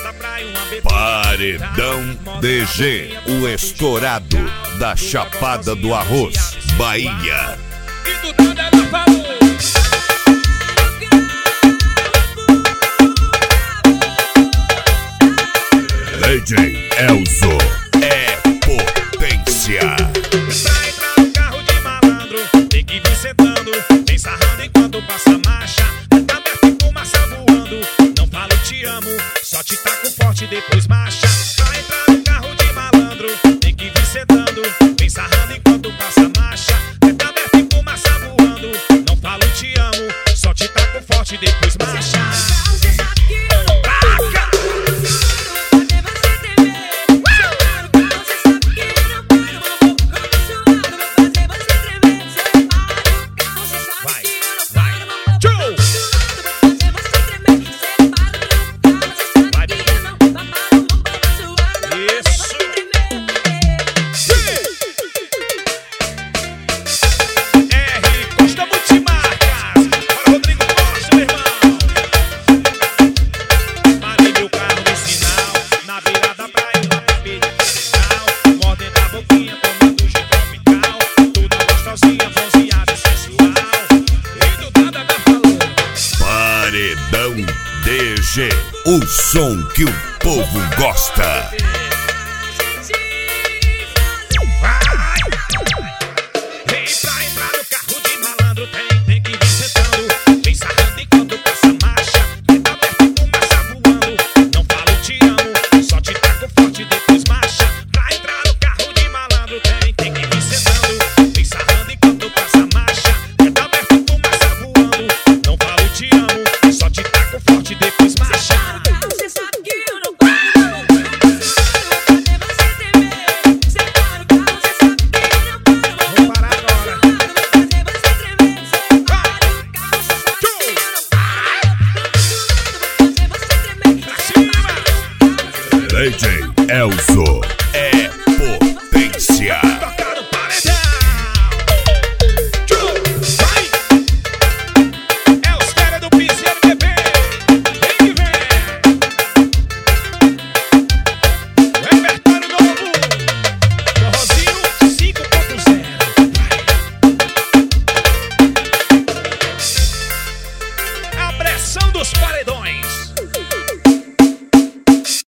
Paredão DG, o estourado da Chapada do Arroz, Bahia. DJ Elzo é potência. Pra entrar no carro de malandro, tem que vir sentando, vem sarrando enquanto passa a marcha. Tá aberto e fumaça voando, não falo te amo, só te taco forte depois marcha. Pra entrar no carro de malandro, tem que vir sentando, vem sarrando enquanto passa a marcha. Tá aberto e fumaça voando, não falo te amo, só te taco forte depois marcha. Paredão DG, o som que o povo gosta. Vem pra entrar no carro de malandro, tem que vir sentando, vem sarrando enquanto passa a marcha. Tá aberto e fumaça voando, não falo te amo, só te taco forte depois marcha. Pra entrar no carro de malandro, tem que vir sentando, vem sarrando enquanto passa a marcha. Tá aberto e fumaça voando, não falo te amo, só te taco forte depois marcha. Você sabe que eu não paro, fazer você tremer. Separa o carro, você sabe que eu não paro. Vamos parar agora. Fazer você tremer. Separa o carro, você sabe que eu não paro. Fazer você tremer. Pra cima! DJ Elzo.